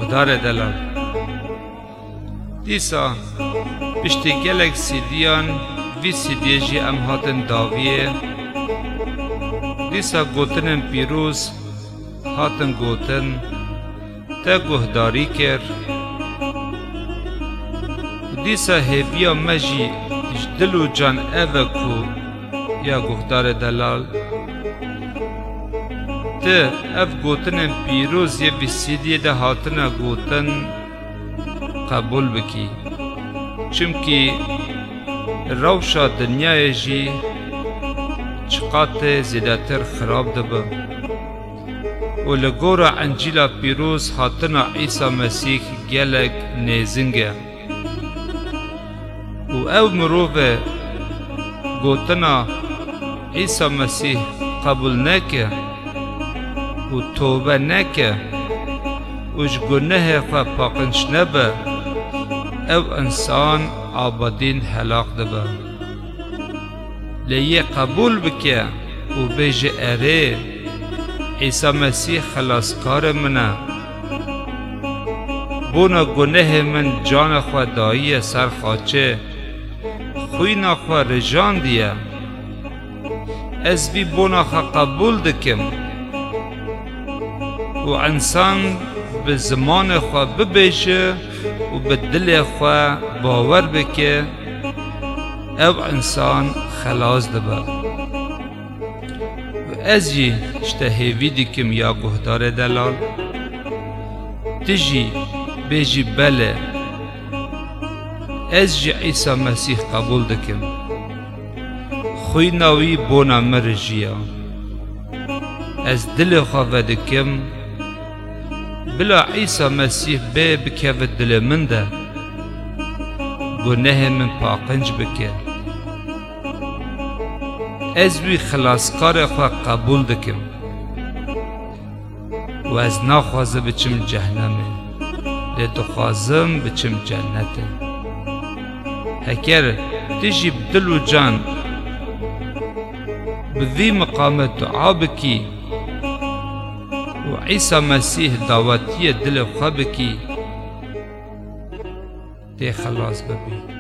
گهدار دلال دیسا پشتی گلک سیدیان وی سیدی جی ام هاتن داویه دیسا گوتنن پیروز هاتن گوتن تا گهداری کر دیسا هیویا مجی دل و جان اوکو یا گهدار دلال ته اف گوتنن پیروز یه ویسیدی ده هاتن گوتن قبول بکی چمکی روشا دنیای جی چقات زیادتر خراب دبه و لگورا انجیلا پیروز هاتنا عیسی مسیح گلک نیزنگه و او مروفه گوتنا عیسی مسیح قبول نکه و توبه نکه وش گناه خوا پاکنش نبه او انسان آبادین هلاک دبه لیه قبول بکه و بیجه اره عیسی مسیح خلاصکار منه بونا گناه من جان خوا دایی سر خاچه خوینا خوا رجان دیه از بی بونا خوا قبول دکم و انسان به زمان خوا ببیشه و به دل خوا باور بکه او انسان خلاص دبه و از جی اشتهیوی دیکم یا گهدار دلال تجی بیجی بله از جی عیسی مسیح قبول دکم خوی ناوی بونا مرجیا از دل خوا ودکم بلا عیسی مسیح به بکوت دل من ده گناه من پاقنج بکه از وی خلاصکار خوا قبول دکم و از ناخوازه بچم جهنمه لیتو خوازم بچم جنته هکر تجی بدل و جان بذی مقام دعا بکی و عیسی مسیح دعوتی دل خوا بکی تی خلاص ببی